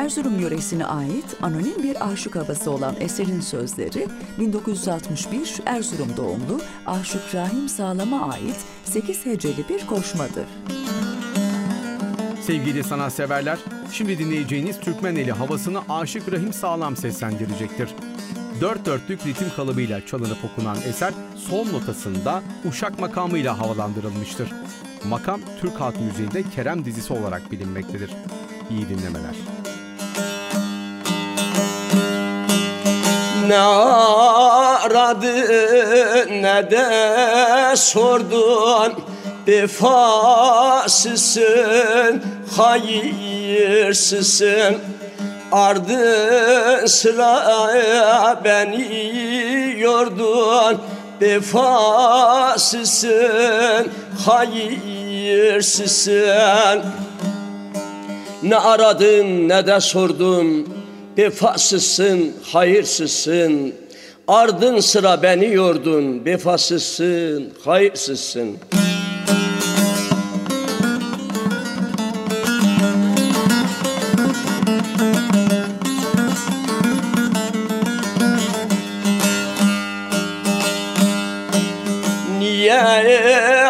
Erzurum yöresine ait anonim bir aşık havası olan eserin sözleri 1961 Erzurum doğumlu Aşık Rahim Sağlam'a ait 8 heceli bir koşmadır. Sevgili sanatseverler, şimdi dinleyeceğiniz Türkmen eli havasını Aşık Rahim Sağlam seslendirecektir. Dört dörtlük ritim kalıbıyla çalınıp okunan eser son notasında uşak makamıyla havalandırılmıştır. Makam, Türk halk müziğinde Kerem dizisi olarak bilinmektedir. İyi dinlemeler. Ne aradın ne de sordun, vefasızsın, hayırsızsın. Ardın sıraya beni yordun, vefasızsın, hayırsızsın. Ne aradın ne de sordun, vefasızsın, hayırsızsın. Ardın sıra beni yordun, vefasızsın, hayırsızsın. Niye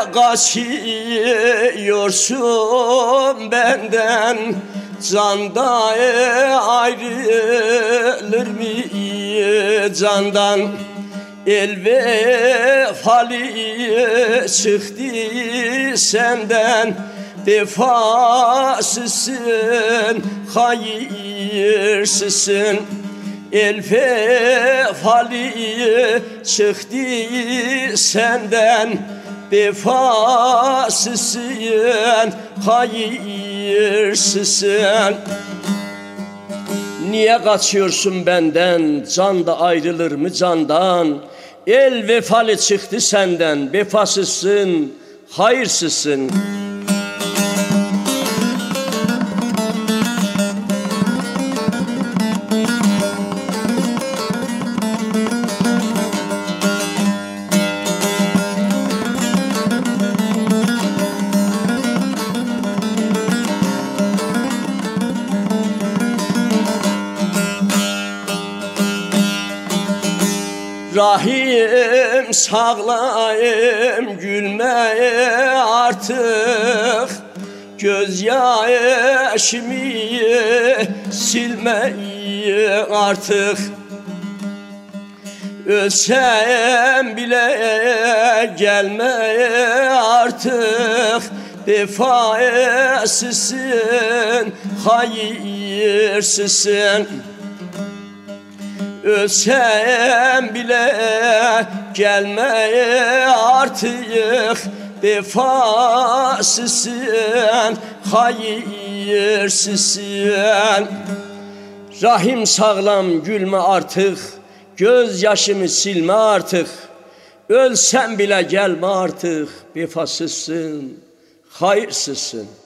kaçıyorsun benden? Canda ayrılır mı candan? El vefalı çıktı senden, vefasızsın, hayırsızsın. El vefalı çıktı senden, vefasızsın, hayırsızsın. Niye kaçıyorsun benden? Can da ayrılır mı candan? El vefalı çıktı senden, vefasızsın, hayırsızsın. Rahim sağlayım, gülme artık, gözyaşımı silme artık. Ölsem bile gelme artık, vefasızsın, hayırsızsın. Ölsem bile gelme artık, vefasızsın, hayırsızsın. Rahim sağlam, gülme artık, gözyaşımı silme artık. Ölsem bile gelme artık, vefasızsın, hayırsızsın.